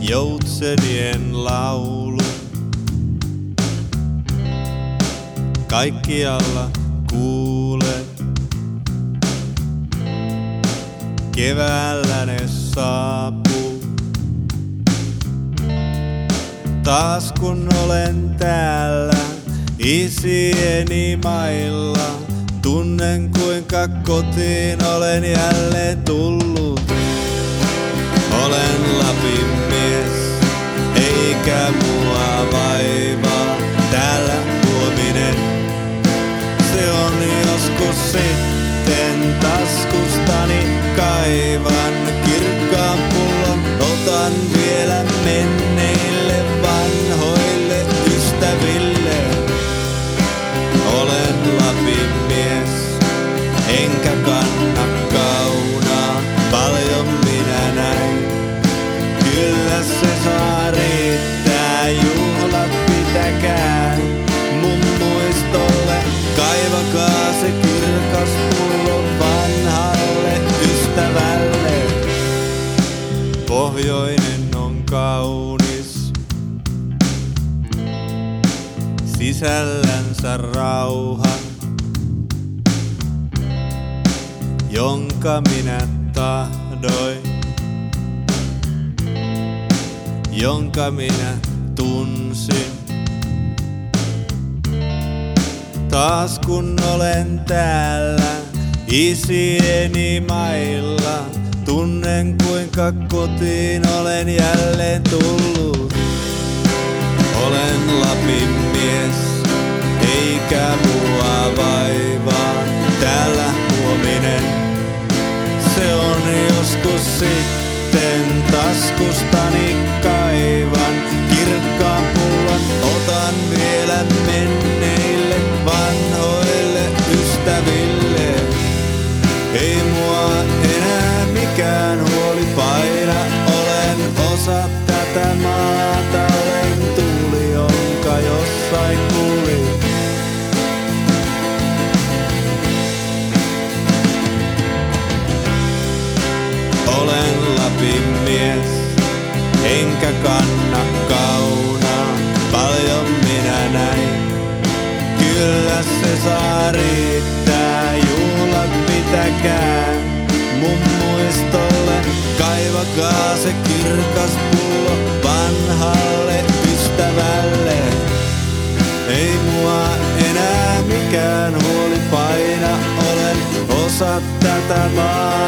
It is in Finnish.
Joutsenien laulu. Kaikkialla kuulet, keväällä ne saapuu. Taas kun olen täällä isieni mailla, tunnen kuinka kotiin olen jälleen tullut. Olen Lapin mies, eikä mua vaivaa täällä huominen. Se on joskus sitten taskustani kaivan kirkkaan pullon. Otan vielä menneille vanhoille ystäville. Olen Lapin mies, enkä kanna kaunaa, paljon minä näin. Kyllä se saa riittää, juhlat pitäkää mun muistolle. Kaivakaa se kirkas pullo vanhalle ystävälle. Pohjoinen on kaunis, sisällänsä rauha, jonka minä tahdoin, jonka minä tunsin. Taas kun olen täällä isieni mailla, tunnen kuinka kotiin olen jälleen tullut. Olen Lapin mies, eikä mua vaivaa täällä huominen. Se on joskus sitten taskustani kaivan kirkkaan pullon. Otan vielä menneille vanhoille ystäville. Ei mua enää mikään huoli paina, olen osa tätä maata, olen tuuli, jonka jossain kuuli. Olen Lapin mies, enkä kanna kaunaa, paljon minä näin. Kyllä se saa riittää, juhlat pitäkää mun muistolle. Kaivakaa se kirkas pullo vanhalle ystävälle. Ei mua enää mikään huoli paina, olen osa tätä maata.